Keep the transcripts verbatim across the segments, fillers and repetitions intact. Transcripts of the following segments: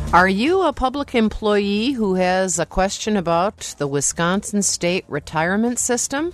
Are you a public employee who has a question about the Wisconsin state retirement system?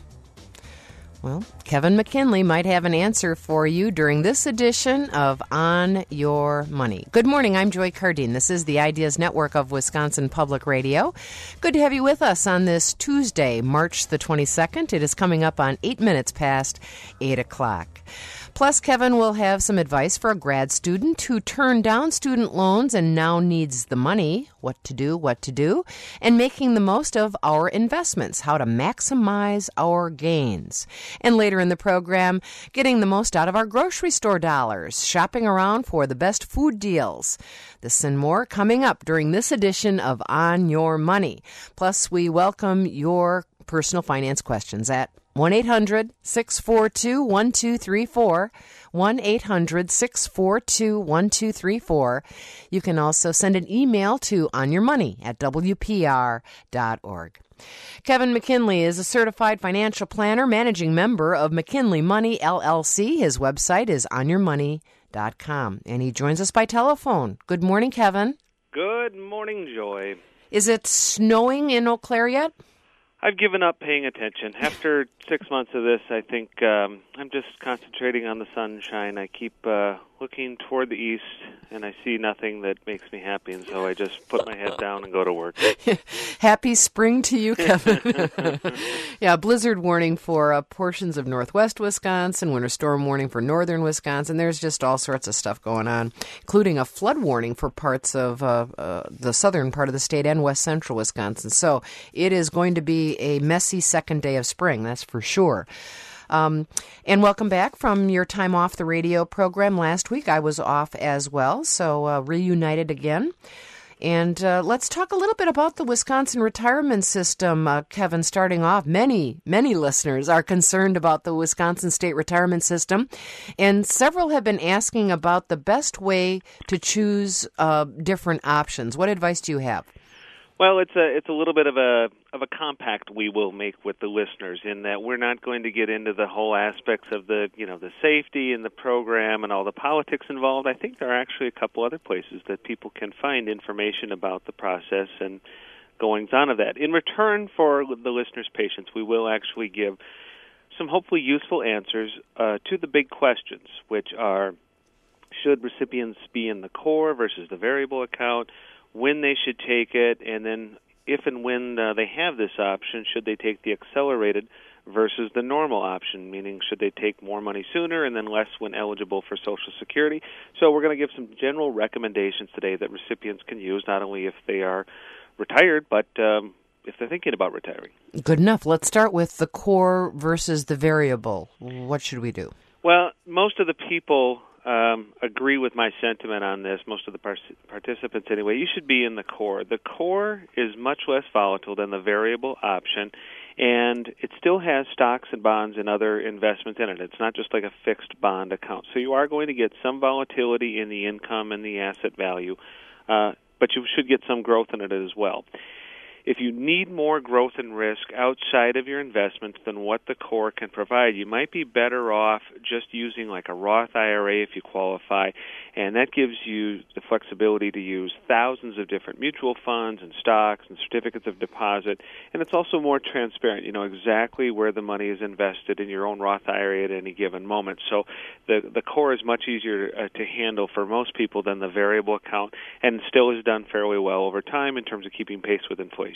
Well, Kevin McKinley might have an answer for you during this edition of On Your Money. Good morning, I'm Joy Cardine. This is the Ideas Network of Wisconsin Public Radio. Good to have you with us on this Tuesday, March the twenty-second. It is coming up on eight minutes past eight o'clock. Plus, Kevin will have some advice for a grad student who turned down student loans and now needs the money, what to do, what to do, and making the most of our investments, how to maximize our gains. And later in the program, getting the most out of our grocery store dollars, shopping around for the best food deals. This and more coming up during this edition of On Your Money. Plus, we welcome your personal finance questions at one eight hundred six four two one two three four, one eight hundred six four two one two three four. You can also send an email to onyourmoney at w p r dot org. Kevin McKinley is a certified financial planner, managing member of McKinley Money, L L C. His website is on your money dot com, and he joins us by telephone. Good morning, Kevin. Good morning, Joy. Is it snowing in Eau Claire yet? I've given up paying attention. After six months of this, I think um, I'm just concentrating on the sunshine. I keep uh, looking toward the east, and I see nothing that makes me happy, and so I just put my head down and go to work. Happy spring to you, Kevin. Yeah, blizzard warning for uh, portions of northwest Wisconsin, winter storm warning for northern Wisconsin. There's just all sorts of stuff going on, including a flood warning for parts of uh, uh, the southern part of the state and west central Wisconsin. So it is going to be a messy second day of spring, that's for sure. Um, and welcome back from your time off the radio program last week. I was off as well, so uh, reunited again. And uh, let's talk a little bit about the Wisconsin retirement system, uh, Kevin, starting off. Many, many listeners are concerned about the Wisconsin state retirement system, and several have been asking about the best way to choose uh, different options. What advice do you have? Well, it's a it's a little bit of a of a compact we will make with the listeners in that we're not going to get into the whole aspects of the you know the safety and the program and all the politics involved. I think there are actually a couple other places that people can find information about the process and goings on of that. In return for the listeners' patience, we will actually give some hopefully useful answers uh, to the big questions, which are: should recipients be in the core versus the variable account? When they should take it, and then if and when uh, they have this option, should they take the accelerated versus the normal option, meaning should they take more money sooner and then less when eligible for Social Security. So we're going to give some general recommendations today that recipients can use, not only if they are retired, but um, if they're thinking about retiring. Good enough. Let's start with the core versus the variable. What should we do? Well, most of the people Um, agree with my sentiment on this, most of the par- participants anyway. You should be in the core. The core is much less volatile than the variable option, and it still has stocks and bonds and other investments in it. It's not just like a fixed bond account. So you are going to get some volatility in the income and the asset value, uh, but you should get some growth in it as well. If you need more growth and risk outside of your investments than what the core can provide, you might be better off just using like a Roth I R A if you qualify, and that gives you the flexibility to use thousands of different mutual funds and stocks and certificates of deposit, and it's also more transparent. You know exactly where the money is invested in your own Roth I R A at any given moment. So the the core is much easier uh, to handle for most people than the variable account, and still is done fairly well over time in terms of keeping pace with inflation.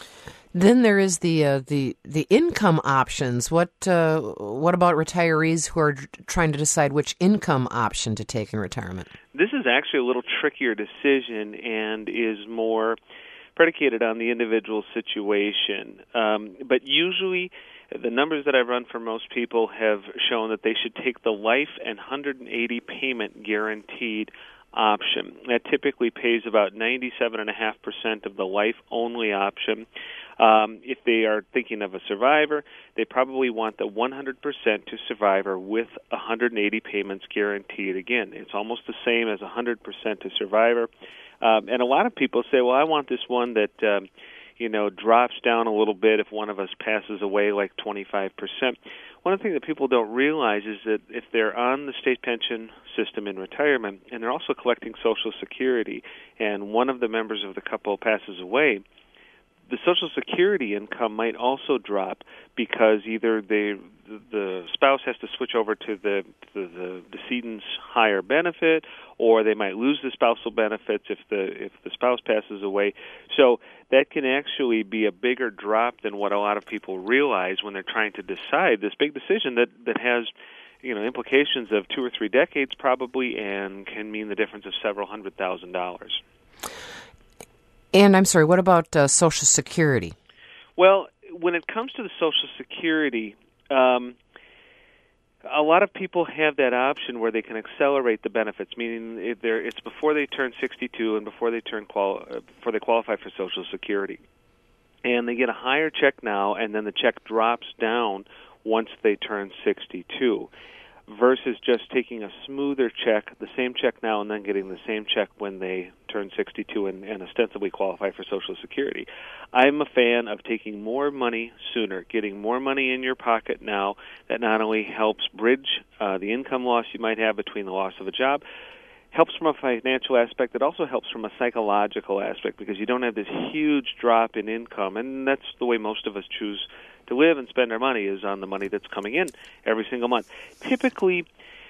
Then there is the uh, the the income options. What uh, what about retirees who are trying to decide which income option to take in retirement? This is actually a little trickier decision and is more predicated on the individual situation. Um, but usually, the numbers that I've run for most people have shown that they should take the life and one hundred eighty payment guaranteed option. That typically pays about ninety-seven point five percent of the life-only option. Um, if they are thinking of a survivor, they probably want the one hundred percent to survivor with one hundred eighty payments guaranteed. Again, it's almost the same as one hundred percent to survivor. Um, and a lot of people say, well, I want this one that um, you know, drops down a little bit if one of us passes away, like twenty-five percent. one of the things that people don't realize is that if they're on the state pension system in retirement and they're also collecting Social Security, and one of the members of the couple passes away, the Social Security income might also drop because either they, the spouse has to switch over to the, to the decedent's higher benefit, or they might lose the spousal benefits if the if the spouse passes away. So that can actually be a bigger drop than what a lot of people realize when they're trying to decide this big decision that, that has, you know, implications of two or three decades probably, and can mean the difference of several hundred thousand dollars. And I'm sorry, what about uh, Social Security? Well, when it comes to the Social Security, um, a lot of people have that option where they can accelerate the benefits, meaning if they're, it's before they turn sixty-two and before they turn quali- before they qualify for Social Security. And they get a higher check now, and then the check drops down once they turn sixty-two. Versus just taking a smoother check, the same check now, and then getting the same check when they turn sixty-two and, and ostensibly qualify for Social Security. I'm a fan of taking more money sooner, getting more money in your pocket now. That not only helps bridge uh, the income loss you might have between the loss of a job, helps from a financial aspect. It also helps from a psychological aspect because you don't have this huge drop in income, and that's the way most of us choose to live and spend our money, is on the money that's coming in every single month. Typically,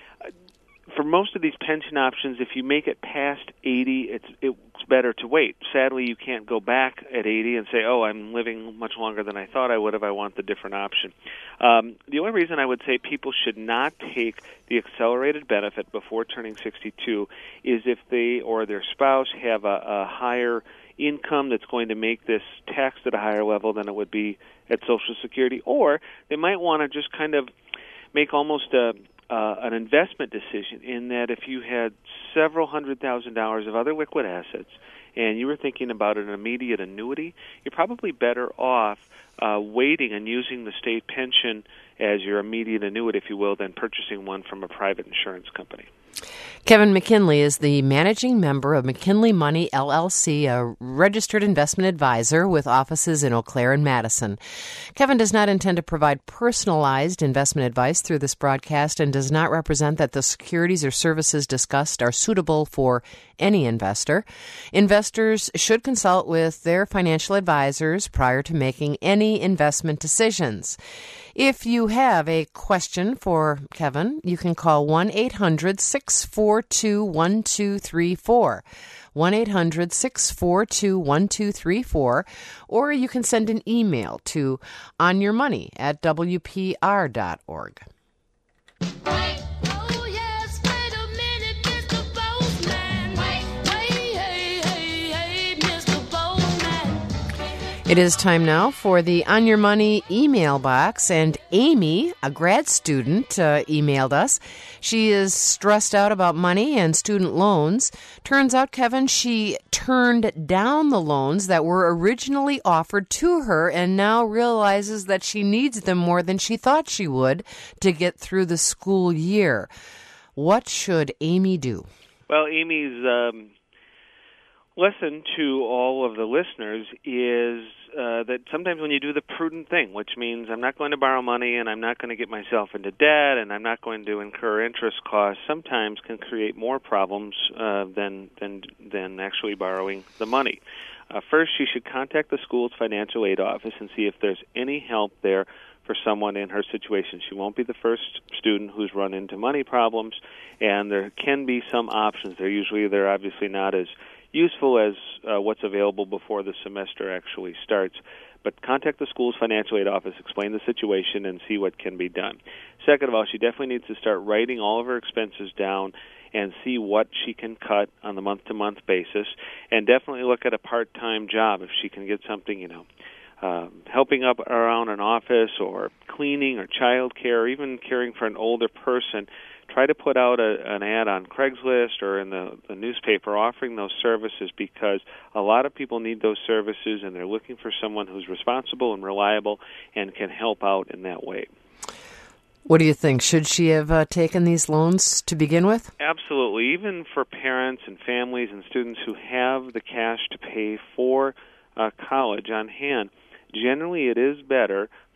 for most of these pension options, if you make it past eighty, it's it's better to wait. Sadly, you can't go back at eighty and say, oh, I'm living much longer than I thought I would if I want the different option. Um, the only reason I would say people should not take the accelerated benefit before turning sixty-two is if they or their spouse have a, a higher income that's going to make this taxed at a higher level than it would be at Social Security, or they might want to just kind of make almost a uh, an investment decision in that if you had several hundred thousand dollars of other liquid assets and you were thinking about an immediate annuity, you're probably better off uh, waiting and using the state pension as your immediate annuity, if you will, than purchasing one from a private insurance company. Kevin McKinley is the managing member of McKinley Money, L L C, a registered investment advisor with offices in Eau Claire and Madison. Kevin does not intend to provide personalized investment advice through this broadcast and does not represent that the securities or services discussed are suitable for any investor. Investors should consult with their financial advisors prior to making any investment decisions. If you have a question for Kevin, you can call one eight hundred six four two one two three four, one eight hundred six four two one two three four, or you can send an email to onyourmoney at w p r dot org. It is time now for the On Your Money email box, and Amy, a grad student, uh, emailed us. She is stressed out about money and student loans. Turns out, Kevin, she turned down the loans that were originally offered to her and now realizes that she needs them more than she thought she would to get through the school year. What should Amy do? Well, Amy's um, lesson to all of the listeners is Uh, that sometimes when you do the prudent thing, which means I'm not going to borrow money and I'm not going to get myself into debt and I'm not going to incur interest costs, sometimes can create more problems uh, than than than actually borrowing the money. Uh, first, you should contact the school's financial aid office and see if there's any help there for someone in her situation. She won't be the first student who's run into money problems, and there can be some options. They're usually they're obviously not as useful as uh, what's available before the semester actually starts. But contact the school's financial aid office, explain the situation, and see what can be done. Second of all, she definitely needs to start writing all of her expenses down and see what she can cut on the month-to-month basis, and definitely look at a part-time job if she can get something, you know, uh, helping up around an office or cleaning or child care or even caring for an older person. Try to put out a, an ad on Craigslist or in the, the newspaper offering those services, because a lot of people need those services and they're looking for someone who's responsible and reliable and can help out in that way. What do you think? Should she have uh, taken these loans to begin with? Absolutely. Even for parents and families and students who have the cash to pay for uh, college on hand, generally it is better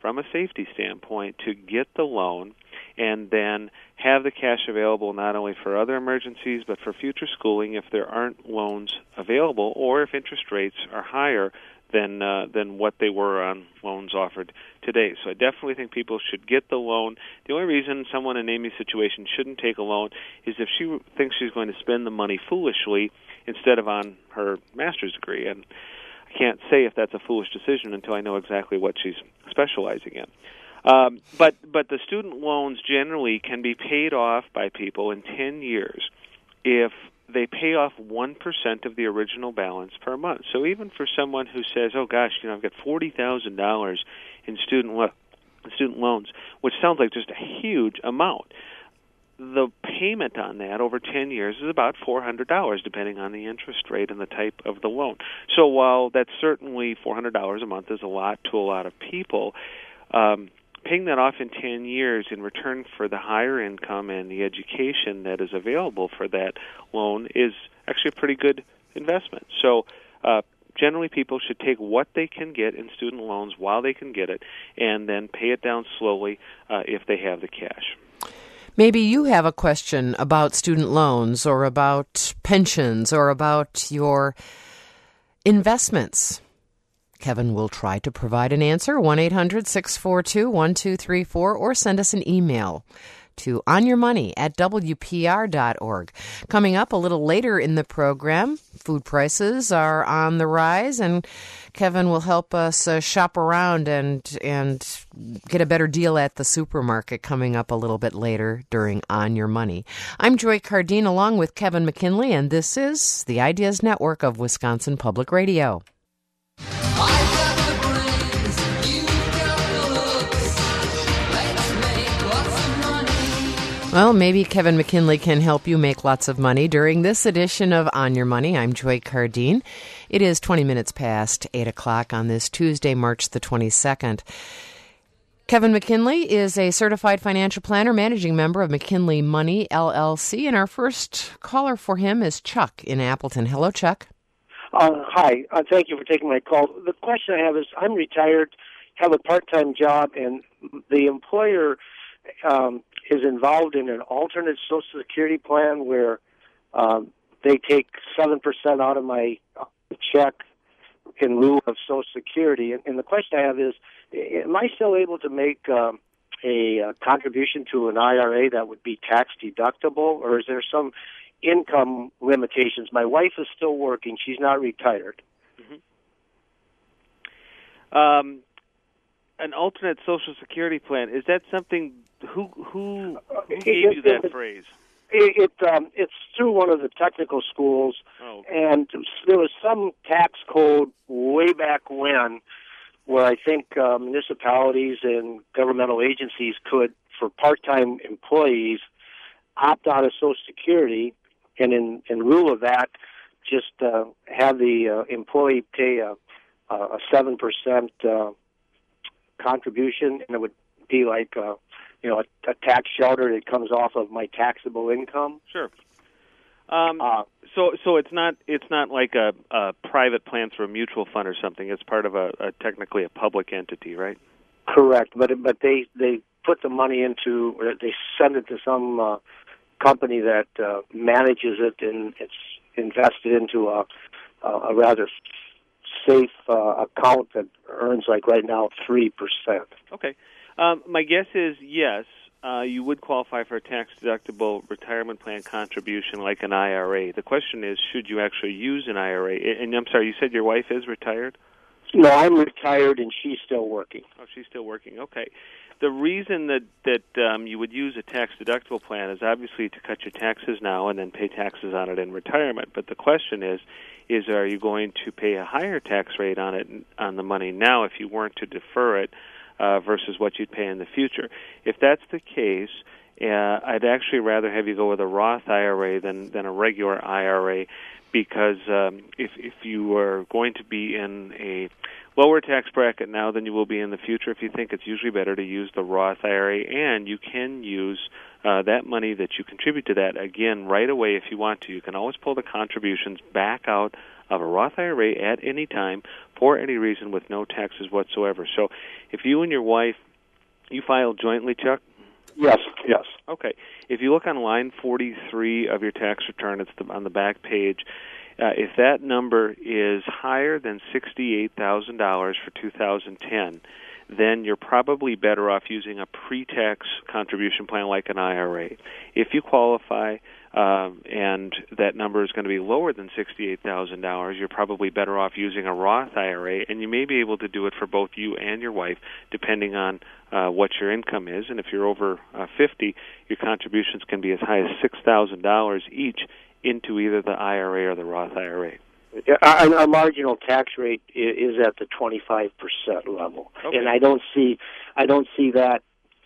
from a safety standpoint, to get the loan and then have the cash available not only for other emergencies but for future schooling if there aren't loans available or if interest rates are higher than uh, than what they were on loans offered today. So I definitely think people should get the loan. The only reason someone in Amy's situation shouldn't take a loan is if she thinks she's going to spend the money foolishly instead of on her master's degree. And I can't say if that's a foolish decision until I know exactly what she's specializing in. Um, but but the student loans generally can be paid off by people in ten years if they pay off one percent of the original balance per month. So even for someone who says, oh, gosh, you know, I've got forty thousand dollars in student lo- student loans, which sounds like just a huge amount, the payment on that over ten years is about four hundred dollars, depending on the interest rate and the type of the loan. So while that's certainly four hundred dollars a month is a lot to a lot of people, um, paying that off in ten years in return for the higher income and the education that is available for that loan is actually a pretty good investment. So uh, generally people should take what they can get in student loans while they can get it and then pay it down slowly uh, if they have the cash. Maybe you have a question about student loans or about pensions or about your investments. Kevin will try to provide an answer, one eight hundred six four two one two three four, or send us an email to onyourmoney at w p r dot org. Coming up a little later in the program, food prices are on the rise, and Kevin will help us uh, shop around and and get a better deal at the supermarket coming up a little bit later during On Your Money. I'm Joy Cardine along with Kevin McKinley, and this is the Ideas Network of Wisconsin Public Radio. Well, maybe Kevin McKinley can help you make lots of money during this edition of On Your Money. I'm Joy Cardine. It is twenty minutes past eight o'clock on this Tuesday, March the twenty-second. Kevin McKinley is a certified financial planner, managing member of McKinley Money, L L C, and our first caller for him is Chuck in Appleton. Hello, Chuck. Uh, hi. Uh, thank you for taking my call. The question I have is, I'm retired, have a part-time job, and the employer um, is involved in an alternate Social Security plan where um, they take seven percent out of my check in lieu of Social Security. And, and the question I have is, am I still able to make um, a, a contribution to an I R A that would be tax deductible, or is there some income limitations? My wife is still working. She's not retired. Mm-hmm. Um, an alternate Social Security plan, is that something, who who, who gave it, you that it, phrase? It, it um, It's through one of the technical schools, oh. and there was some tax code way back when where I think uh, municipalities and governmental agencies could, for part-time employees, opt out of Social Security, and in, in lieu of that, just uh, have the uh, employee pay a, a seven percent uh, contribution, and it would be like uh, you know a, a tax shelter that comes off of my taxable income. Sure. Um, uh, so so it's not it's not like a, a private plan through a mutual fund or something. It's part of a, a technically a public entity, right? Correct, but but they they put the money into, or they send it to some uh, company that uh, manages it, and it's invested into a, a rather safe uh, account that earns, like right now, three percent. Okay. Um, my guess is yes, uh, you would qualify for a tax-deductible retirement plan contribution like an I R A. The question is, should you actually use an I R A? And I'm sorry, you said your wife is retired? No, I'm retired, and she's still working. Oh, she's still working. Okay. The reason that that um, you would use a tax-deductible plan is obviously to cut your taxes now and then pay taxes on it in retirement. But the question is, is are you going to pay a higher tax rate on it on the money now if you weren't to defer it uh, versus what you'd pay in the future? If that's the case, uh, I'd actually rather have you go with a Roth I R A than than a regular I R A, because um, if if you are going to be in a lower tax bracket now than you will be in the future. If you think it's usually better to use the Roth I R A, and you can use uh, that money that you contribute to that, again, right away if you want to. You can always pull the contributions back out of a Roth I R A at any time for any reason with no taxes whatsoever. So if you and your wife, you file jointly, Chuck? Yes, yes. Okay. If you look on line forty-three of your tax return, it's the, on the back page, uh, if that number is higher than sixty-eight thousand dollars for two thousand ten, then you're probably better off using a pre-tax contribution plan like an I R A. If you qualify um, and that number is going to be lower than sixty-eight thousand dollars, you're probably better off using a Roth I R A, and you may be able to do it for both you and your wife, depending on uh, what your income is. And if you're over uh, fifty, your contributions can be as high as six thousand dollars each into either the I R A or the Roth I R A. Our, our marginal tax rate is at the twenty-five percent level, okay. and I don't see, I don't see that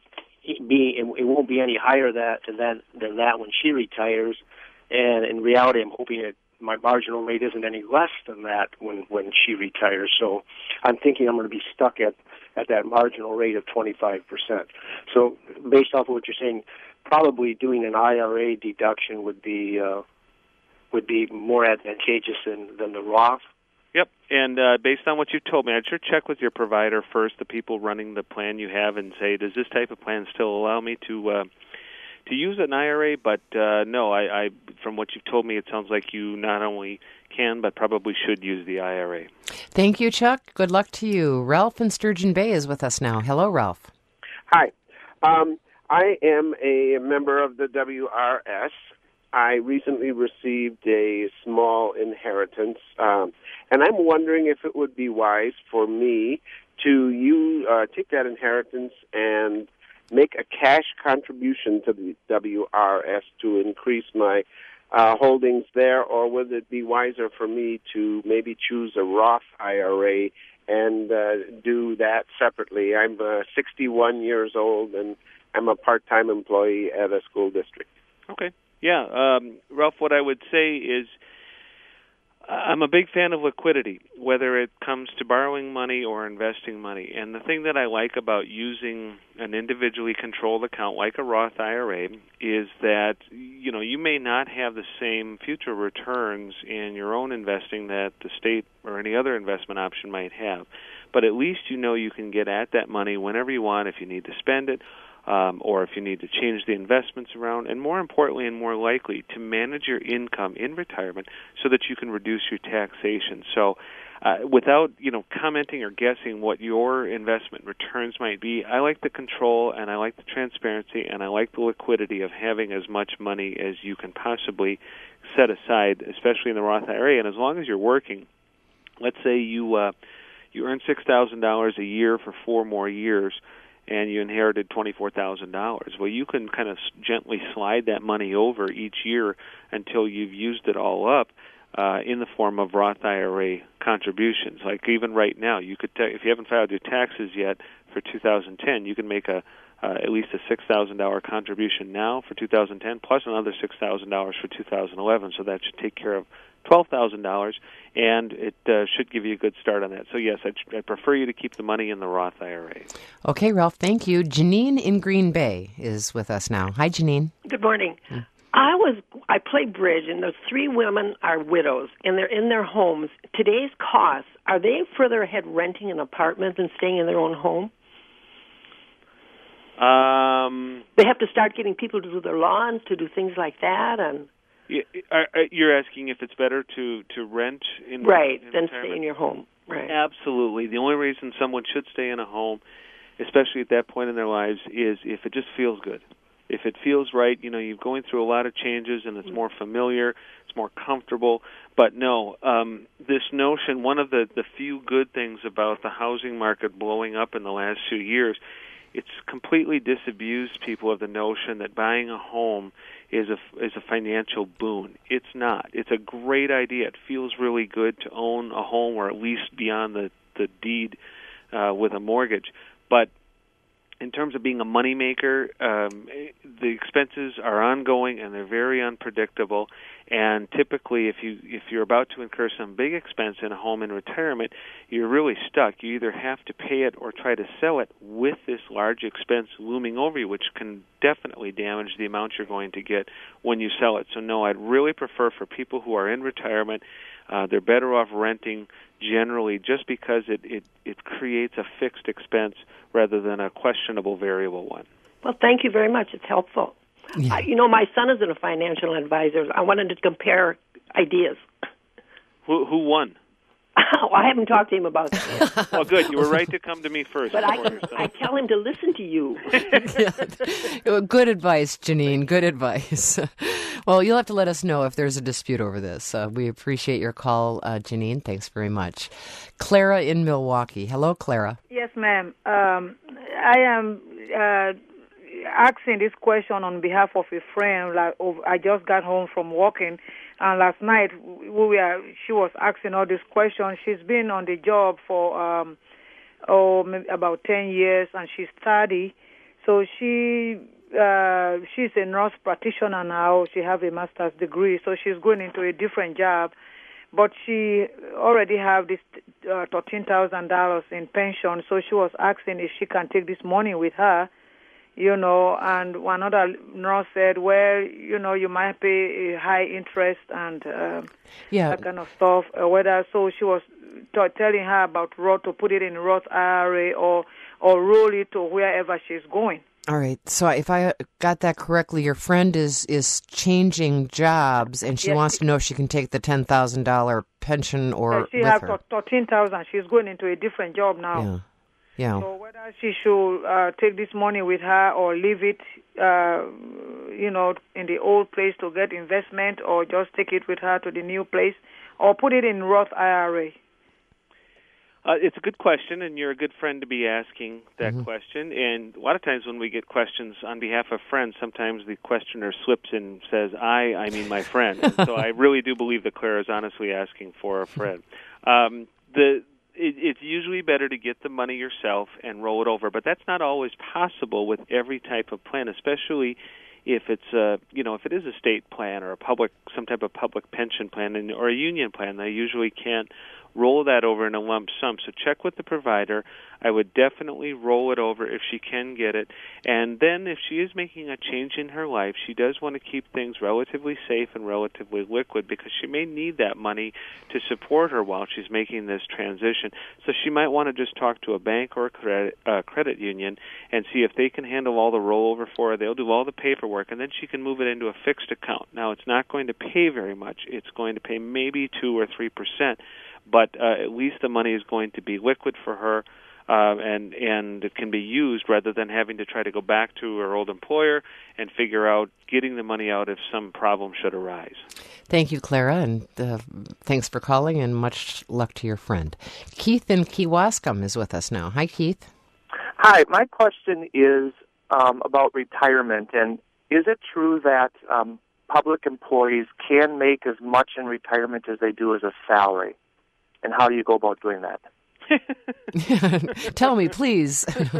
being. It won't be any higher that than than that when she retires. And in reality, I'm hoping that my marginal rate isn't any less than that when when she retires. So I'm thinking I'm going to be stuck at at that marginal rate of twenty-five percent. So based off of what you're saying, probably doing an I R A deduction would be. Uh, would be more advantageous than, than the Roth. Yep, and uh, based on what you told me, I'd sure check with your provider first, the people running the plan you have, and say, does this type of plan still allow me to uh, to use an I R A? But uh, no, I, I from what you've told me, it sounds like you not only can, but probably should use the I R A. Thank you, Chuck. Good luck to you. Ralph in Sturgeon Bay is with us now. Hello, Ralph. Hi. Um, I am a member of the W R S. I recently received a small inheritance, um, and I'm wondering if it would be wise for me to you uh, take that inheritance and make a cash contribution to the W R S to increase my uh, holdings there, or would it be wiser for me to maybe choose a Roth I R A and uh, do that separately? I'm uh, sixty-one years old, and I'm a part-time employee at a school district. Okay. Yeah, um, Ralph, what I would say is I'm a big fan of liquidity, whether it comes to borrowing money or investing money. And the thing that I like about using an individually controlled account like a Roth I R A is that, you know, you may not have the same future returns in your own investing that the state or any other investment option might have. But at least you know you can get at that money whenever you want if you need to spend it. Um, or if you need to change the investments around, and more importantly and more likely, to manage your income in retirement so that you can reduce your taxation. So uh, without, you know, commenting or guessing what your investment returns might be, I like the control and I like the transparency and I like the liquidity of having as much money as you can possibly set aside, especially in the Roth I R A. And as long as you're working, let's say you, uh, you earn six thousand dollars a year for four more years, and you inherited twenty-four thousand dollars. Well, you can kind of gently slide that money over each year until you've used it all up uh, in the form of Roth I R A contributions. Like even right now, you could, ta- if you haven't filed your taxes yet for two thousand ten, you can make a uh, at least a six thousand dollars contribution now for two thousand ten, plus another six thousand dollars for two thousand eleven. So that should take care of twelve thousand dollars, and it uh, should give you a good start on that. So, yes, I'd, I'd prefer you to keep the money in the Roth I R A. Okay, Ralph, thank you. Janine in Green Bay is with us now. Hi, Janine. Good morning. Hmm. I was I play bridge, and those three women are widows, and they're in their homes. Today's costs, are they further ahead renting an apartment than staying in their own home? Um, they have to start getting people to do their lawns, to do things like that, and... You're asking if it's better to, to rent in right in than retirement? Stay in your home. Right. Absolutely. The only reason someone should stay in a home, especially at that point in their lives, is if it just feels good. If it feels right, you know, you're going through a lot of changes and it's more familiar, it's more comfortable. But no, um, this notion, one of the, the few good things about the housing market blowing up in the last few years, it's completely disabused people of the notion that buying a home is a is a financial boon. It's not. It's a great idea. It feels really good to own a home, or at least be on the the deed uh, with a mortgage. But in terms of being a moneymaker, um, the expenses are ongoing and they're very unpredictable. And typically, if you if you're about to incur some big expense in a home in retirement, you're really stuck. You either have to pay it or try to sell it with this large expense looming over you, which can definitely damage the amount you're going to get when you sell it. So no, I'd really prefer for people who are in retirement, uh, they're better off renting generally, just because it, it, it creates a fixed expense rather than a questionable variable one. Well, thank you very much. It's helpful. Yeah. Uh, you know, my son is a financial advisor. I wanted to compare ideas. Who, who won? Oh, I haven't talked to him about that. Well, good. You were right to come to me first. But I, can, I tell him to listen to you. Yeah. Good advice, Janine. Good advice. Well, you'll have to let us know if there's a dispute over this. Uh, we appreciate your call, uh, Janine. Thanks very much. Clara in Milwaukee. Hello, Clara. Yes, ma'am. Um, I am uh, asking this question on behalf of a friend. Like, oh, I just got home from working. And last night, we were, she was asking all these questions. She's been on the job for um, oh, maybe about ten years, and she's thirty. So she uh, she's a nurse practitioner now. She has a master's degree, so she's going into a different job. But she already have this uh, thirteen thousand dollars in pension, so she was asking if she can take this money with her. You know, and another nurse said, well, you know, you might pay a high interest and uh, yeah. that kind of stuff. Uh, whether so, she was t- telling her about Roth, to put it in Roth I R A or or roll it to wherever she's going. All right. So if I got that correctly, your friend is is changing jobs, and she yes. wants to know if she can take the ten thousand dollar pension or yeah, she with has her. thirteen thousand. She's going into a different job now. Yeah. Yeah. So whether she should uh, take this money with her or leave it, uh, you know, in the old place to get investment, or just take it with her to the new place, or put it in Roth I R A. Uh, it's a good question, and you're a good friend to be asking that mm-hmm. question. And a lot of times when we get questions on behalf of friends, sometimes the questioner slips and says, I, I mean my friend. And so I really do believe that Claire is honestly asking for a friend. Um, the It, it's usually better to get the money yourself and roll it over, but that's not always possible with every type of plan, especially if it's a, you know, if it is a state plan or a public, some type of public pension plan and, or a union plan. They usually can't roll that over in a lump sum. So check with the provider. I would definitely roll it over if she can get it. And then if she is making a change in her life, she does want to keep things relatively safe and relatively liquid, because she may need that money to support her while she's making this transition. So she might want to just talk to a bank or a credit, uh, credit union and see if they can handle all the rollover for her. They'll do all the paperwork, and then she can move it into a fixed account. Now, it's not going to pay very much. It's going to pay maybe two or three percent. But uh, at least the money is going to be liquid for her, uh, and and it can be used rather than having to try to go back to her old employer and figure out getting the money out if some problem should arise. Thank you, Clara, and uh, thanks for calling, and much luck to your friend. Keith in Kewaskum is with us now. Hi, Keith. Hi, my question is um, about retirement, and is it true that um, public employees can make as much in retirement as they do as a salary? And how do you go about doing that? Tell me, please. uh,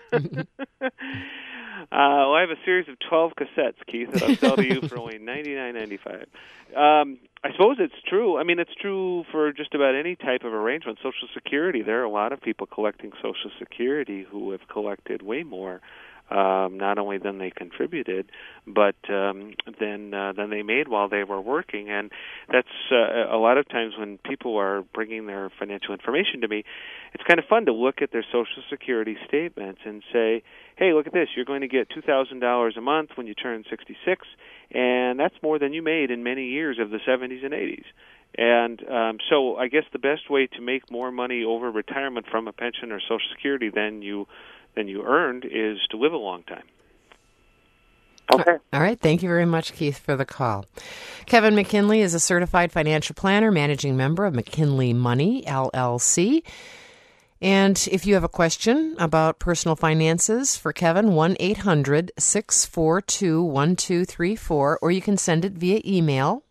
well, I have a series of twelve cassettes, Keith, that I'll sell to you for only ninety-nine ninety-five. Um, I suppose it's true. I mean, it's true for just about any type of arrangement. Social Security, there are a lot of people collecting Social Security who have collected way more. Um, not only than they contributed, but um, than uh, than they made while they were working. And that's uh, a lot of times when people are bringing their financial information to me, it's kind of fun to look at their Social Security statements and say, hey, look at this, you're going to get two thousand dollars a month when you turn sixty-six, and that's more than you made in many years of the seventies and eighties. And um, so I guess the best way to make more money over retirement from a pension or Social Security than you than you earned is to live a long time. Okay. All right. Thank you very much, Keith, for the call. Kevin McKinley is a certified financial planner, managing member of McKinley Money, L L C. And if you have a question about personal finances for Kevin, one eight hundred six four two one two three four, or you can send it via email.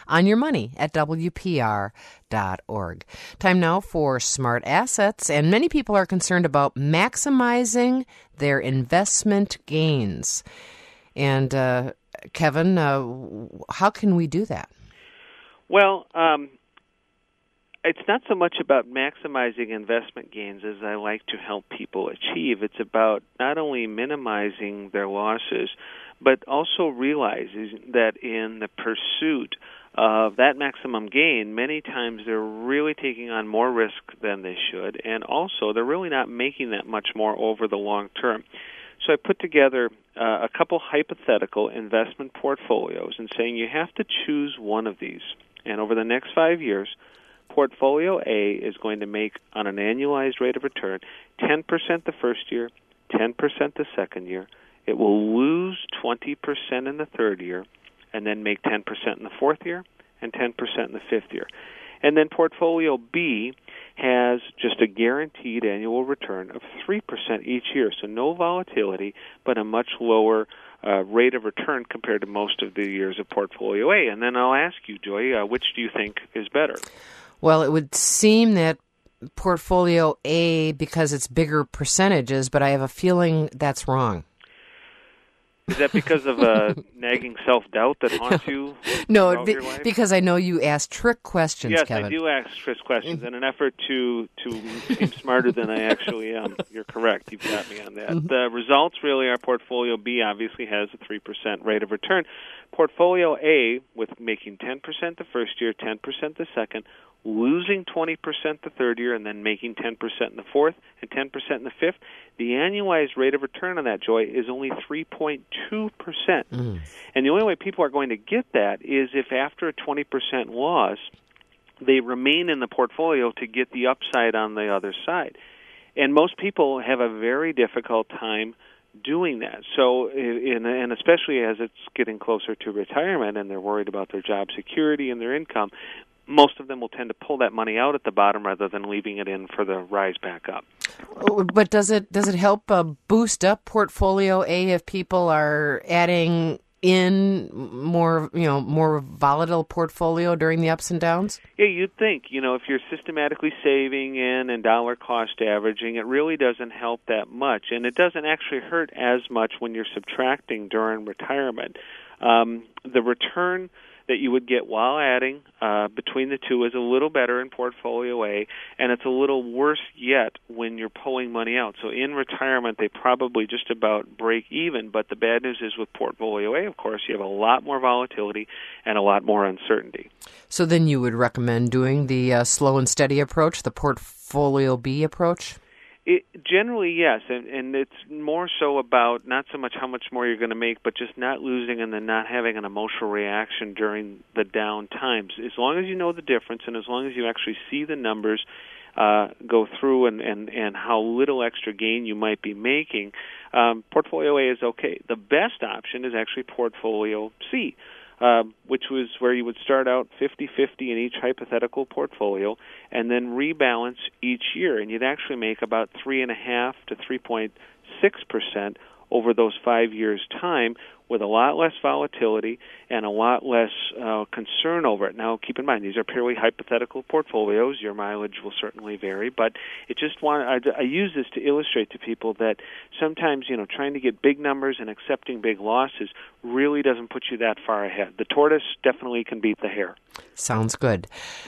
On Your Money at W P R dot org. Time now for Smart Assets, and many people are concerned about maximizing their investment gains. And uh, Kevin, uh, how can we do that? Well, um, it's not so much about maximizing investment gains as I like to help people achieve. It's about not only minimizing their losses, but also realizing that in the pursuit of that maximum gain, many times they're really taking on more risk than they should, and also they're really not making that much more over the long term. So I put together uh, a couple hypothetical investment portfolios and saying you have to choose one of these. And over the next five years, Portfolio A is going to make, on an annualized rate of return, ten percent the first year, ten percent the second year. It will lose twenty percent in the third year, and then make ten percent in the fourth year and ten percent in the fifth year. And then Portfolio B has just a guaranteed annual return of three percent each year, so no volatility, but a much lower uh, rate of return compared to most of the years of Portfolio A. And then I'll ask you, Joy, uh, which do you think is better? Well, it would seem that Portfolio A, because it's bigger percentages, but I have a feeling that's wrong. Is that because of uh, nagging self-doubt that haunts you? No, be, your life? because I know you ask trick questions, yes, Kevin. I do ask trick questions in an effort to, to seem smarter than I actually am. You're correct. You've got me on that. Mm-hmm. The results really are Portfolio B obviously has a three percent rate of return. Portfolio A, with making ten percent the first year, ten percent the second, losing twenty percent the third year, and then making ten percent in the fourth and ten percent in the fifth, the annualized rate of return on that, Joy, is only three point two percent. Mm. And the only way people are going to get that is if after a twenty percent loss, they remain in the portfolio to get the upside on the other side. And most people have a very difficult time doing that. So, in, and especially as it's getting closer to retirement and they're worried about their job security and their income, most of them will tend to pull that money out at the bottom rather than leaving it in for the rise back up. But does it does it help uh, boost up Portfolio A if people are adding in more, you know, more volatile portfolio during the ups and downs? Yeah, you'd think, you know, if you're systematically saving in and dollar cost averaging, it really doesn't help that much, and it doesn't actually hurt as much when you're subtracting during retirement. Um, the return that you would get while adding uh, between the two is a little better in Portfolio A, and it's a little worse yet when you're pulling money out. So in retirement, they probably just about break even, but the bad news is with Portfolio A, of course, you have a lot more volatility and a lot more uncertainty. So then you would recommend doing the uh, slow and steady approach, the Portfolio B approach? It, generally, yes, and, and it's more so about not so much how much more you're going to make, but just not losing and then not having an emotional reaction during the down times. As long as you know the difference and as long as you actually see the numbers uh, go through and, and, and how little extra gain you might be making, um, Portfolio A is okay. The best option is actually Portfolio C. Uh, which was where you would start out fifty-fifty in each hypothetical portfolio and then rebalance each year. And you'd actually make about three point five to three point six percent over those five years' time with a lot less volatility and a lot less uh, concern over it. Now, keep in mind, these are purely hypothetical portfolios. Your mileage will certainly vary, but it just want I, I use this to illustrate to people that sometimes, you know, trying to get big numbers and accepting big losses really doesn't put you that far ahead. The tortoise definitely can beat the hare. Sounds good.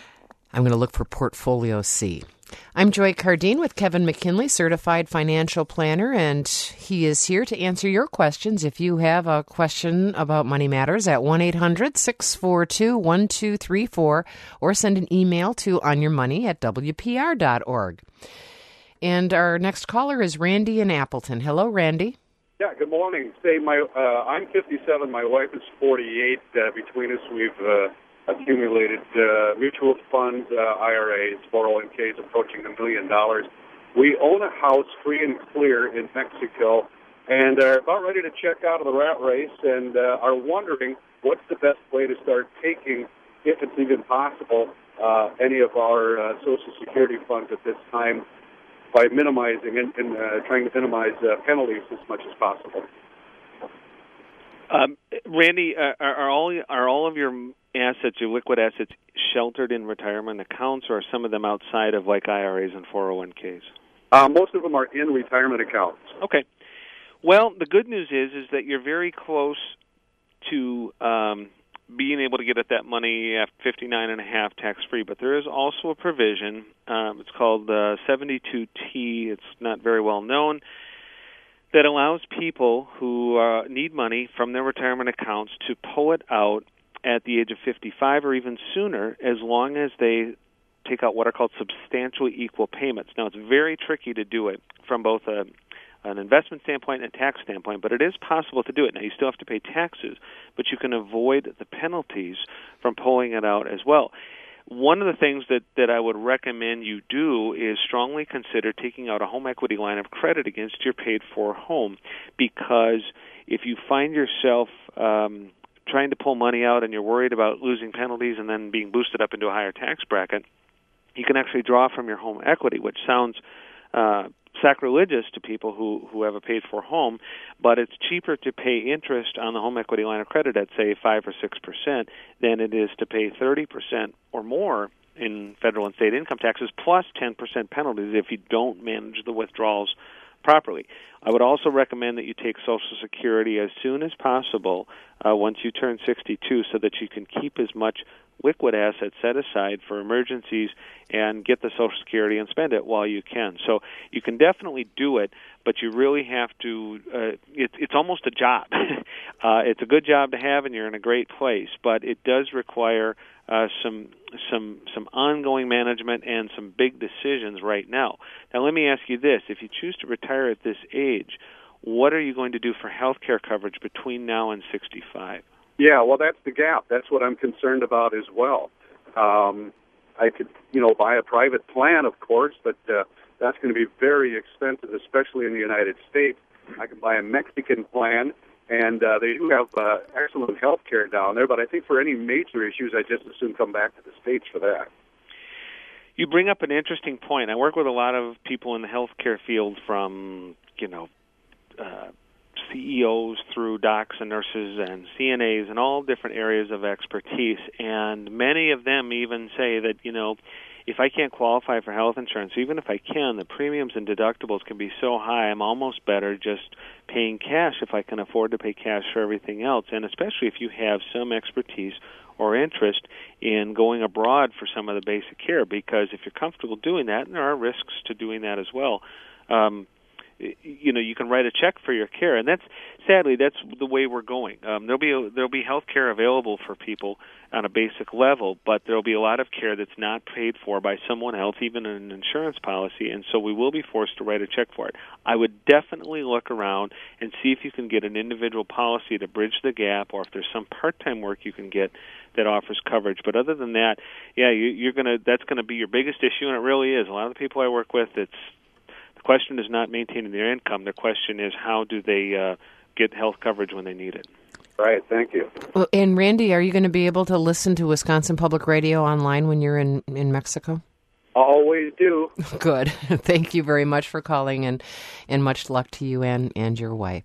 I'm going to look for Portfolio C. I'm Joy Cardine with Kevin McKinley, Certified Financial Planner, and he is here to answer your questions. If you have a question about money matters, at one eight hundred six four two one two three four or send an email to onyourmoney at W P R dot org. And our next caller is Randy in Appleton. Hello, Randy. Yeah, good morning. Say, my uh, I'm fifty-seven. My wife is forty-eight. Uh, between us, we've uh, accumulated uh, mutual funds, uh, I R As, four oh one Ks approaching a million dollars. We own a house free and clear in Mexico and are about ready to check out of the rat race and uh, are wondering what's the best way to start taking, if it's even possible, uh, any of our uh, Social Security funds at this time by minimizing and, and uh, trying to minimize uh, penalties as much as possible. Um, Randy, uh, are, are all are all of your assets, your liquid assets, sheltered in retirement accounts, or are some of them outside of like I R As and four oh one Ks? Uh, most of them are in retirement accounts. Okay. Well, the good news is is that you're very close to um, being able to get at that money at fifty-nine and a half tax-free, but there is also a provision. Um, it's called uh, seventy-two T. It's not very well known, that allows people who uh, need money from their retirement accounts to pull it out at the age of fifty-five or even sooner, as long as they take out what are called substantially equal payments. Now, it's very tricky to do it from both a an investment standpoint and a tax standpoint, but it is possible to do it. Now, you still have to pay taxes, but you can avoid the penalties from pulling it out as well. One of the things that, that I would recommend you do is strongly consider taking out a home equity line of credit against your paid-for home, because if you find yourself um, trying to pull money out and you're worried about losing penalties and then being boosted up into a higher tax bracket, you can actually draw from your home equity, which sounds uh, sacrilegious to people who, who have a paid-for home, but it's cheaper to pay interest on the home equity line of credit at, say, five or six percent than it is to pay thirty percent or more in federal and state income taxes, plus ten percent penalties if you don't manage the withdrawals properly. I would also recommend that you take Social Security as soon as possible uh, once you turn sixty-two, so that you can keep as much liquid assets set aside for emergencies and get the Social Security and spend it while you can. So you can definitely do it, but you really have to, uh, it, it's almost a job. uh, it's a good job to have, and you're in a great place, but it does require uh, some some some ongoing management and some big decisions right now. Now, let me ask you this. If you choose to retire at this age, what are you going to do for health care coverage between now and sixty-five? Yeah, well, that's the gap. That's what I'm concerned about as well. Um, I could, you know, buy a private plan, of course, but uh, that's going to be very expensive, especially in the United States. I can buy a Mexican plan, and uh, they do have uh, excellent health care down there, but I think for any major issues, I just as soon come back to the States for that. You bring up an interesting point. I work with a lot of people in the healthcare field, from, you know, uh, C E Os through docs and nurses and C N As and all different areas of expertise. And many of them even say that, you know, if I can't qualify for health insurance, even if I can, the premiums and deductibles can be so high, I'm almost better just paying cash if I can afford to pay cash for everything else. And especially if you have some expertise or interest in going abroad for some of the basic care, because if you're comfortable doing that, and there are risks to doing that as well, um, you know, you can write a check for your care, and that's sadly that's the way we're going. Um, there'll be a, there'll be health care available for people on a basic level, but there'll be a lot of care that's not paid for by someone else, even in an insurance policy, and so we will be forced to write a check for it. I would definitely look around and see if you can get an individual policy to bridge the gap, or if there's some part-time work you can get that offers coverage. But other than that, yeah, you, you're gonna that's going to be your biggest issue, and it really is. A lot of the people I work with, it's the question is not maintaining their income. The question is, how do they uh, get health coverage when they need it? Right, thank you. Well, and Randy, are you going to be able to listen to Wisconsin Public Radio online when you're in, in Mexico? Always do. Good. Thank you very much for calling, and, and much luck to you and, and your wife.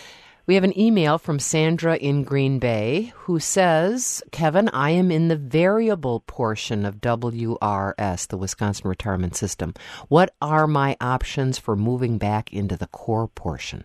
We have an email from Sandra in Green Bay who says, Kevin, I am in the variable portion of W R S, the Wisconsin Retirement System. What are my options for moving back into the core portion?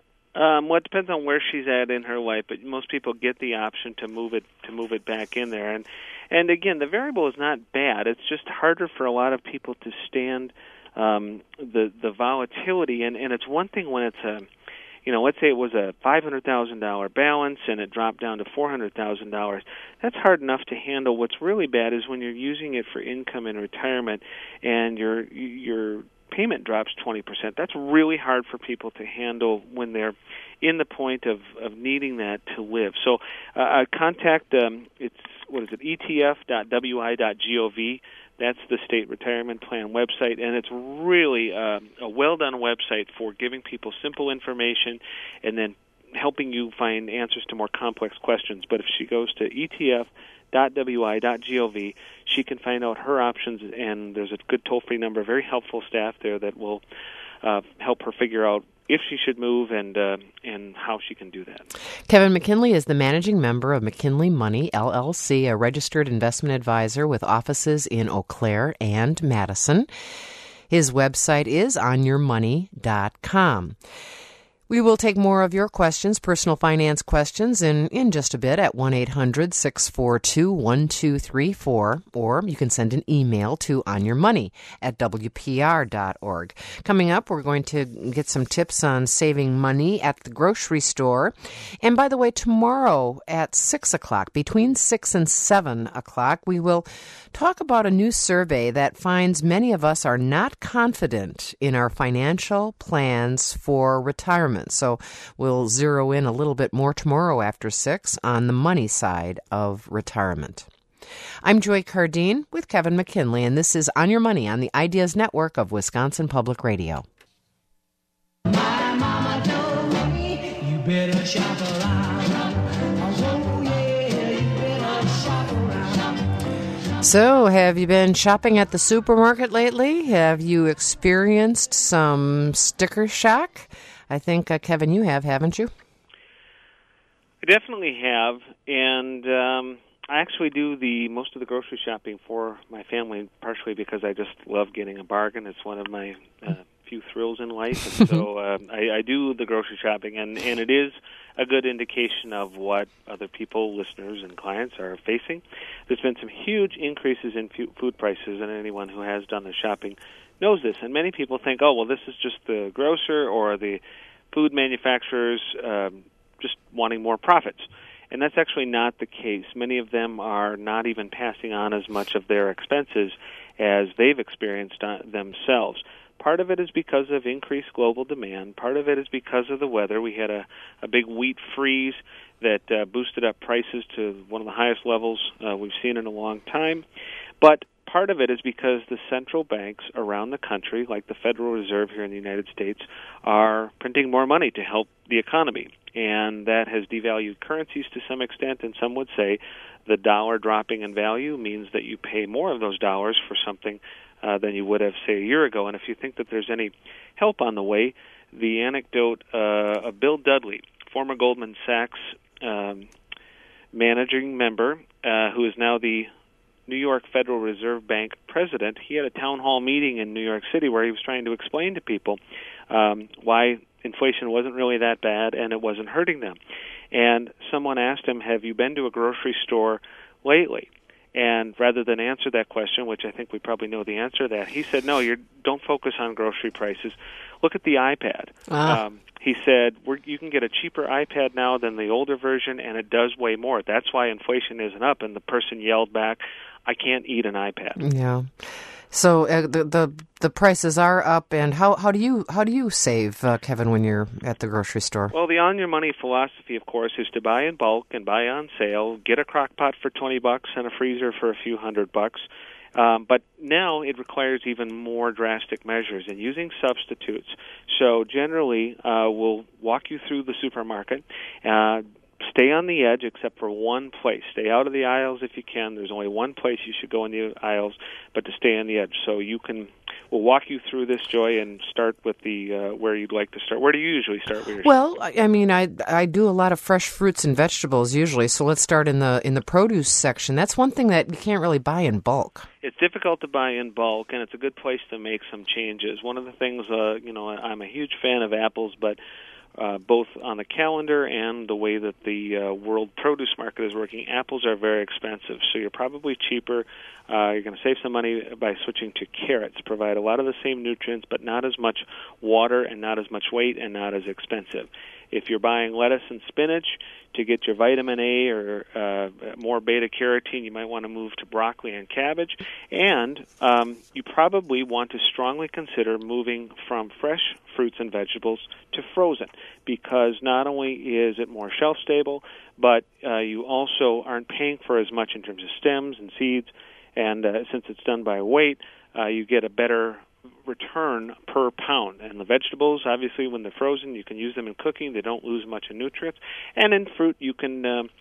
Um, well, it depends on where she's at in her life, but most people get the option to move it to move it back in there. And and again, the variable is not bad. It's just harder for a lot of people to stand um, the the volatility. And, and it's one thing when it's a You know, let's say it was a five hundred thousand dollars balance and it dropped down to four hundred thousand dollars. That's hard enough to handle. What's really bad is when you're using it for income and retirement and your your payment drops twenty percent. That's really hard for people to handle when they're in the point of, of needing that to live. So uh, contact, um, it's, what is it, E T F dot W I dot gov. That's the state retirement plan website, and it's really uh, a well-done website for giving people simple information and then helping you find answers to more complex questions. But if she goes to E T F dot W I dot gov, she can find out her options, and there's a good toll-free number, very helpful staff there that will uh, help her figure out if she should move and uh, and how she can do that. Kevin McKinley is the managing member of McKinley Money, L L C, a registered investment advisor with offices in Eau Claire and Madison. His website is on your money dot com. We will take more of your questions, personal finance questions, in, in just a bit at one eight hundred six four two one two three four, or you can send an email to onyourmoney at w p r dot org. Coming up, we're going to get some tips on saving money at the grocery store. And by the way, tomorrow at six o'clock, between six and seven o'clock, we will talk about a new survey that finds many of us are not confident in our financial plans for retirement. So we'll zero in a little bit more tomorrow after six on the money side of retirement. I'm Joy Cardine with Kevin McKinley, and this is On Your Money on the Ideas Network of Wisconsin Public Radio. My mama told me you better shop around. Oh, yeah, you better shop around. So, have you been shopping at the supermarket lately? Have you experienced some sticker shock? I think, uh, Kevin, you have, haven't you? I definitely have, and um, I actually do the most of the grocery shopping for my family, partially because I just love getting a bargain. It's one of my uh, few thrills in life, and so uh, I, I do the grocery shopping, and, and it is a good indication of what other people, listeners, and clients are facing. There's been some huge increases in food prices, and anyone who has done the shopping knows this, and many people think, oh, well, this is just the grocer or the food manufacturers um, just wanting more profits. And that's actually not the case. Many of them are not even passing on as much of their expenses as they've experienced themselves. Part of it is because of increased global demand. Part of it is because of the weather. We had a, a big wheat freeze that uh, boosted up prices to one of the highest levels uh, we've seen in a long time. But part of it is because the central banks around the country, like the Federal Reserve here in the United States, are printing more money to help the economy. And that has devalued currencies to some extent, and some would say the dollar dropping in value means that you pay more of those dollars for something uh, than you would have, say, a year ago. And if you think that there's any help on the way, the anecdote uh, of Bill Dudley, former Goldman Sachs um, managing member, uh, who is now the New York Federal Reserve Bank president, he had a town hall meeting in New York City where he was trying to explain to people um, why inflation wasn't really that bad and it wasn't hurting them. And someone asked him, have you been to a grocery store lately? And rather than answer that question, which I think we probably know the answer to that, he said, no, you don't focus on grocery prices. Look at the iPad. Ah. Um, he said, We're, you can get a cheaper iPad now than the older version, and it does way more. That's why inflation isn't up. And the person yelled back, I can't eat an iPad. Yeah. So uh, the, the the prices are up, and how, how do you how do you save, uh, Kevin, when you're at the grocery store? Well, the on your money philosophy, of course, is to buy in bulk and buy on sale. Get a crock pot for twenty bucks and a freezer for a few hundred bucks. Um, but now it requires even more drastic measures and using substitutes. So generally, uh, we'll walk you through the supermarket. Uh, Stay on the edge except for one place. Stay out of the aisles if you can. There's only one place you should go in the aisles, but to stay on the edge. So you can, we'll walk you through this, Joy, and start with the uh, where you'd like to start. Where do you usually start with your Well, I mean, I I do a lot of fresh fruits and vegetables usually. So let's start in the in the produce section. That's one thing that you can't really buy in bulk. It's difficult to buy in bulk, and it's a good place to make some changes. One of the things, uh, you know, I'm a huge fan of apples, but Uh, both on the calendar and the way that the uh, world produce market is working, apples are very expensive. So you're probably cheaper. Uh, you're going to save some money by switching to carrots. Provide a lot of the same nutrients, but not as much water and not as much weight and not as expensive. If you're buying lettuce and spinach to get your vitamin A or uh, more beta-carotene, you might want to move to broccoli and cabbage. And um, you probably want to strongly consider moving from fresh fruits and vegetables to frozen, because not only is it more shelf-stable, but uh, you also aren't paying for as much in terms of stems and seeds. And uh, since it's done by weight, uh, you get a better return per pound. And the vegetables, obviously, when they're frozen, you can use them in cooking. They don't lose much in nutrients. And in fruit, you can um,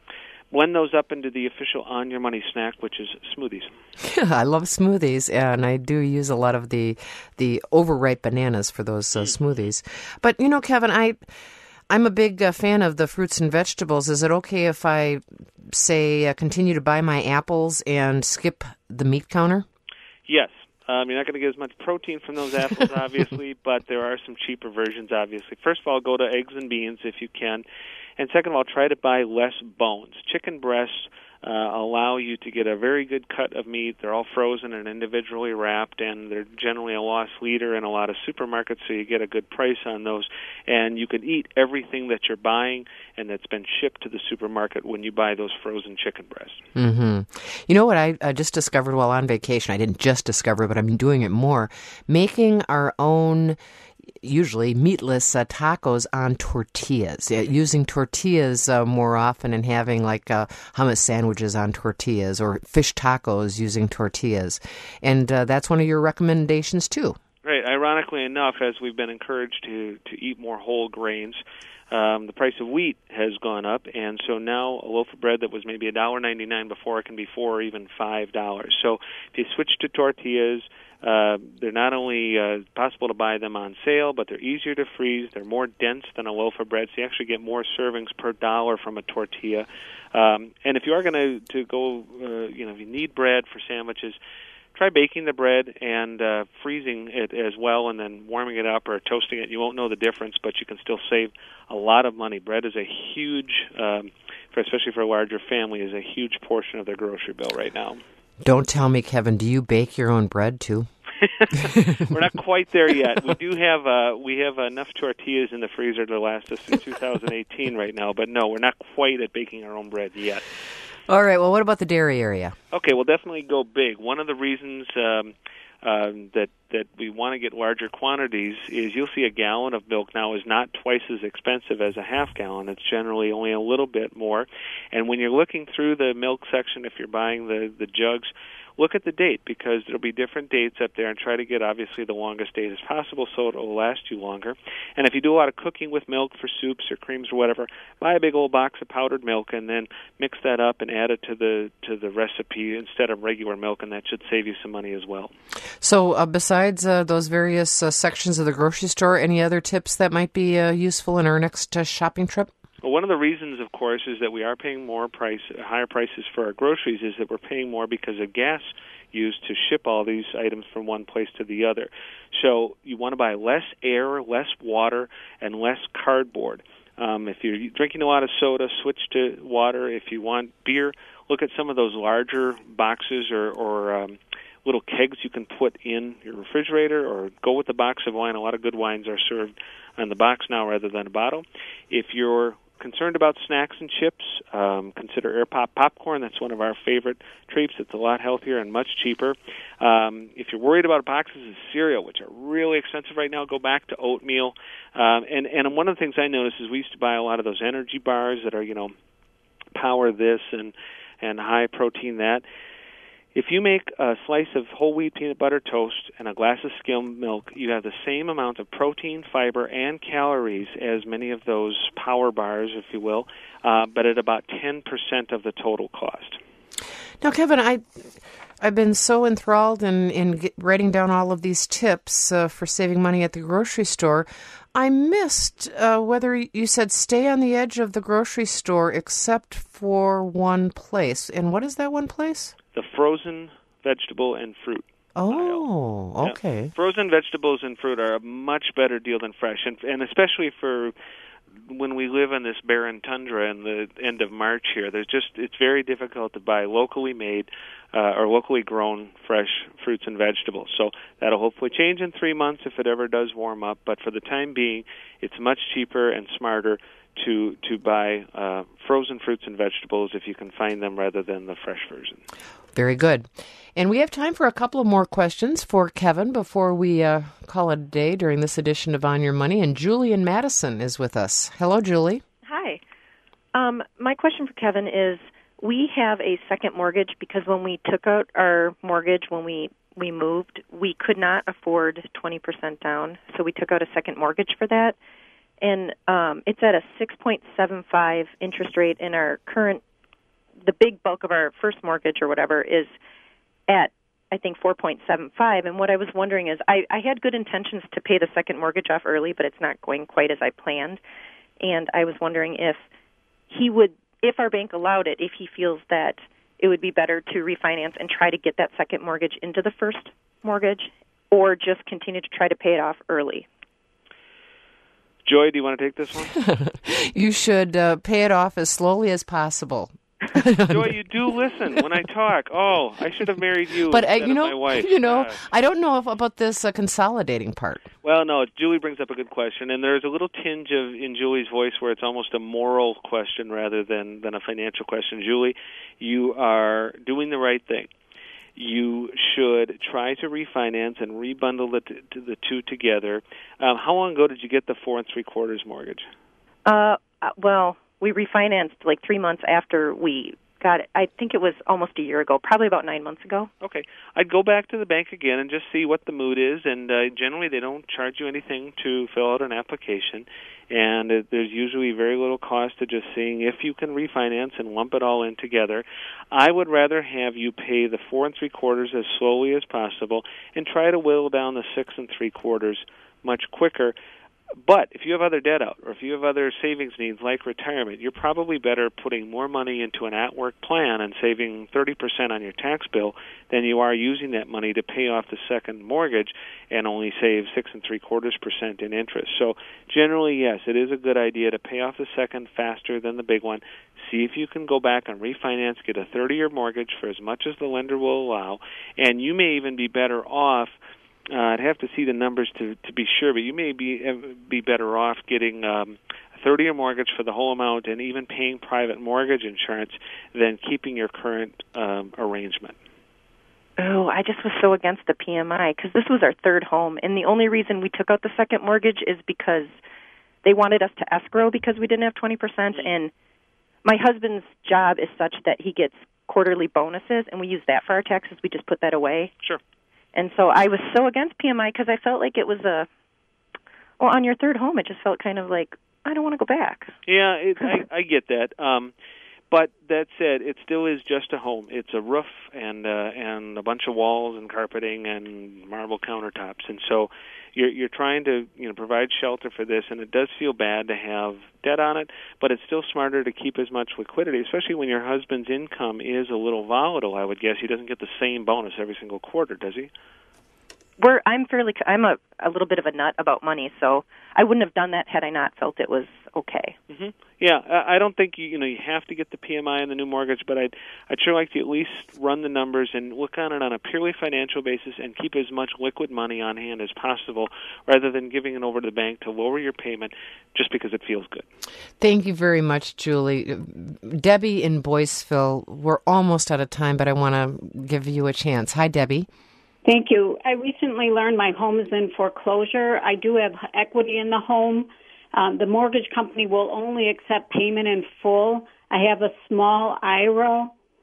blend those up into the official On Your Money snack, which is smoothies. Yeah, I love smoothies, and I do use a lot of the the overripe bananas for those uh, smoothies. But, you know, Kevin, I, I'm a big uh, fan of the fruits and vegetables. Is it okay if I, say, uh, continue to buy my apples and skip the meat counter? Yes. Um, you're not going to get as much protein from those apples, obviously, but there are some cheaper versions, obviously. First of all, go to eggs and beans if you can. And second of all, try to buy less bones. Chicken breasts uh, allow you to get a very good cut of meat. They're all frozen and individually wrapped, and they're generally a loss leader in a lot of supermarkets, so you get a good price on those. And you can eat everything that you're buying and that's been shipped to the supermarket when you buy those frozen chicken breasts. Mm-hmm. You know what I, I just discovered while on vacation? I didn't just discover it, but I'm doing it more. Making our own, usually meatless uh, tacos on tortillas, yeah, using tortillas uh, more often and having like uh, hummus sandwiches on tortillas or fish tacos using tortillas. And uh, that's one of your recommendations too. Right. Ironically enough, as we've been encouraged to, to eat more whole grains, um, the price of wheat has gone up, and so now a loaf of bread that was maybe one dollar ninety-nine before, it can be four or even five dollars. So if you switch to tortillas, Uh, they're not only uh, possible to buy them on sale, but they're easier to freeze. They're more dense than a loaf of bread, so you actually get more servings per dollar from a tortilla. Um, and if you are going to to go, uh, you know, if you need bread for sandwiches, try baking the bread and uh, freezing it as well, and then warming it up or toasting it. You won't know the difference, but you can still save a lot of money. Bread is a huge, um, for especially for a larger family, is a huge portion of their grocery bill right now. Don't tell me, Kevin, do you bake your own bread too? We're not quite there yet. We do have uh, we have enough tortillas in the freezer to last us through two thousand eighteen right now, but no, we're not quite at baking our own bread yet. All right, well, what about the dairy area? Okay, well, definitely go big. One of the reasons um, um, that that we want to get larger quantities is you'll see a gallon of milk now is not twice as expensive as a half gallon. It's generally only a little bit more. And when you're looking through the milk section, if you're buying the, the jugs, look at the date, because there'll be different dates up there, and try to get, obviously, the longest date as possible so it'll last you longer. And if you do a lot of cooking with milk for soups or creams or whatever, buy a big old box of powdered milk and then mix that up and add it to the to the recipe instead of regular milk, and that should save you some money as well. So uh, besides uh, those various uh, sections of the grocery store, any other tips that might be uh, useful in our next uh, shopping trip? Well, one of the reasons, of course, is that we are paying more price, higher prices for our groceries, is that we're paying more because of gas used to ship all these items from one place to the other. So you want to buy less air, less water, and less cardboard. Um, if you're drinking a lot of soda, switch to water. If you want beer, look at some of those larger boxes or, or um, little kegs you can put in your refrigerator, or go with the box of wine. A lot of good wines are served in the box now rather than a bottle. If you're concerned about snacks and chips, um, consider Air Pop popcorn. That's one of our favorite treats. It's a lot healthier and much cheaper. Um, if you're worried about boxes of cereal, which are really expensive right now, go back to oatmeal. Um, and, and one of the things I noticed is we used to buy a lot of those energy bars that are, you know, power this and, and high protein that. If you make a slice of whole wheat peanut butter toast and a glass of skim milk, you have the same amount of protein, fiber, and calories as many of those power bars, if you will, uh, but at about ten percent of the total cost. Now, Kevin, I, I've been so enthralled in, in get, writing down all of these tips uh, for saving money at the grocery store. I missed uh, whether you said stay on the edge of the grocery store except for one place. And what is that one place? The frozen vegetable and fruit. Oh, aisle. Okay. Yeah. Frozen vegetables and fruit are a much better deal than fresh, and, and especially for when we live in this barren tundra in the end of March here. There's just it's very difficult to buy locally made uh, or locally grown fresh fruits and vegetables. So that'll hopefully change in three months if it ever does warm up. But for the time being, it's much cheaper and smarter to to buy uh, frozen fruits and vegetables if you can find them rather than the fresh version. Very good. And we have time for a couple of more questions for Kevin before we uh, call it a day during this edition of On Your Money. And Julie in Madison is with us. Hello, Julie. Hi. Um, my question for Kevin is, we have a second mortgage because when we took out our mortgage, when we, we moved, we could not afford twenty percent down. So we took out a second mortgage for that. And um, it's at a six point seven five interest rate, and our current the big bulk of our first mortgage or whatever is at, I think, four point seven five. And what I was wondering is I, I had good intentions to pay the second mortgage off early, but it's not going quite as I planned. And I was wondering if he would, if our bank allowed it, if he feels that it would be better to refinance and try to get that second mortgage into the first mortgage, or just continue to try to pay it off early. Joy, do you want to take this one? You should uh, pay it off as slowly as possible. Joy, you do listen when I talk. Oh, I should have married you but, instead uh, you know, of my wife. You know, uh, I don't know if, about this uh, consolidating part. Well, no, Julie brings up a good question, and there's a little tinge of in Julie's voice where it's almost a moral question rather than, than a financial question. Julie, you are doing the right thing. You should try to refinance and rebundle the, t- to the two together. Um, how long ago did you get the four and three quarters mortgage? Uh, well, we refinanced like three months after we got it. I think it was almost a year ago, probably about nine months ago. Okay. I'd go back to the bank again and just see what the mood is, and uh, generally they don't charge you anything to fill out an application, and uh, there's usually very little cost to just seeing if you can refinance and lump it all in together. I would rather have you pay the four and three quarters as slowly as possible and try to whittle down the six and three quarters much quicker. But if you have other debt out or if you have other savings needs like retirement, you're probably better putting more money into an at-work plan and saving thirty percent on your tax bill than you are using that money to pay off the second mortgage and only save six and three quarters percent in interest. So generally, yes, it is a good idea to pay off the second faster than the big one. See if you can go back and refinance, get a thirty-year mortgage for as much as the lender will allow, and you may even be better off. Uh, I'd have to see the numbers to, to be sure, but you may be be better off getting um, a thirty-year mortgage for the whole amount and even paying private mortgage insurance than keeping your current um, arrangement. Oh, I just was so against the P M I because this was our third home, and the only reason we took out the second mortgage is because they wanted us to escrow because we didn't have twenty percent, and my husband's job is such that he gets quarterly bonuses, and we use that for our taxes. We just put that away. Sure. And so I was so against P M I because I felt like it was a, well, on your third home, it just felt kind of like, I don't want to go back. Yeah, it, I, I get that. Um, but that said, it still is just a home. It's a roof and uh, and a bunch of walls and carpeting and marble countertops. And so you're you're trying to you know provide shelter for this, and it does feel bad to have debt on it, but it's still smarter to keep as much liquidity, especially when your husband's income is a little volatile. I would guess he doesn't get the same bonus every single quarter, does he? We're I'm fairly I'm a a little bit of a nut about money, so I wouldn't have done that had I not felt it was okay. Mm-hmm. Yeah, I don't think you you know you have to get the P M I and the new mortgage, but I'd I'd sure like to at least run the numbers and look on it on a purely financial basis and keep as much liquid money on hand as possible, rather than giving it over to the bank to lower your payment just because it feels good. Thank you very much, Julie. Debbie in Boyceville, we're almost out of time, but I want to give you a chance. Hi, Debbie. Thank you. I recently learned my home is in foreclosure. I do have equity in the home. Um, the mortgage company will only accept payment in full. I have a small I R A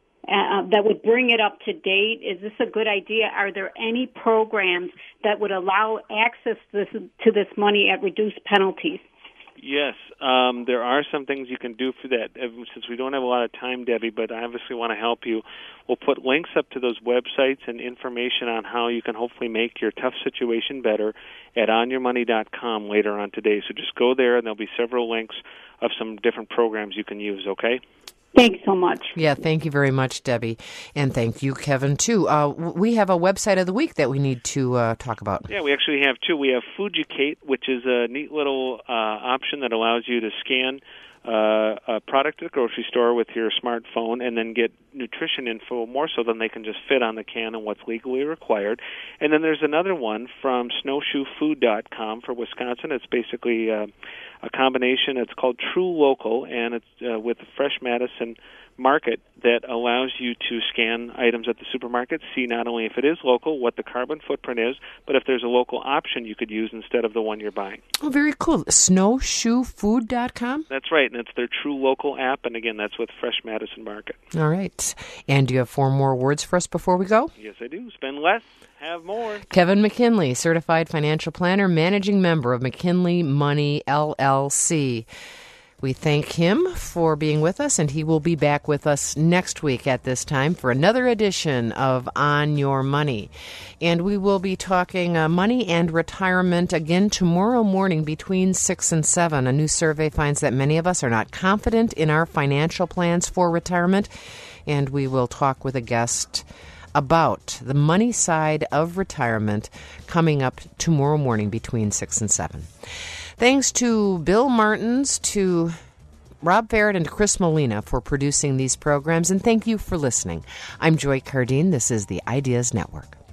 uh, that would bring it up to date. Is this a good idea? Are there any programs that would allow access to this, to this money at reduced penalties? Yes, um, there are some things you can do for that. Since we don't have a lot of time, Debbie, but I obviously want to help you, we'll put links up to those websites and information on how you can hopefully make your tough situation better at on your money dot com later on today. So just go there, and there'll be several links of some different programs you can use, okay? Thanks so much. Yeah, thank you very much, Debbie. And thank you, Kevin, too. Uh, we have a website of the week that we need to uh, talk about. Yeah, we actually have two. We have Fujicate, which is a neat little uh, option that allows you to scan uh, a product at the grocery store with your smartphone and then get nutrition info more so than they can just fit on the can and what's legally required. And then there's another one from snowshoe food dot com for Wisconsin. It's basically uh, a combination. It's called True Local, and it's uh, with the Fresh Madison Market that allows you to scan items at the supermarket, see not only if it is local, what the carbon footprint is, but if there's a local option you could use instead of the one you're buying. Oh, very cool. snowshoe food dot com? That's right, and it's their True Local app, and again, that's with Fresh Madison Market. All right. And do you have four more words for us before we go? Yes, I do. Spend less, have more. Kevin McKinley, Certified Financial Planner, Managing Member of McKinley Money, L L C. We thank him for being with us, and he will be back with us next week at this time for another edition of On Your Money. And we will be talking uh, money and retirement again tomorrow morning between six and seven. A new survey finds that many of us are not confident in our financial plans for retirement, and we will talk with a guest about the money side of retirement coming up tomorrow morning between six and seven. Thanks to Bill Martins, to Rob Farrett, and to Chris Molina for producing these programs, and thank you for listening. I'm Joy Cardine. This is the Ideas Network.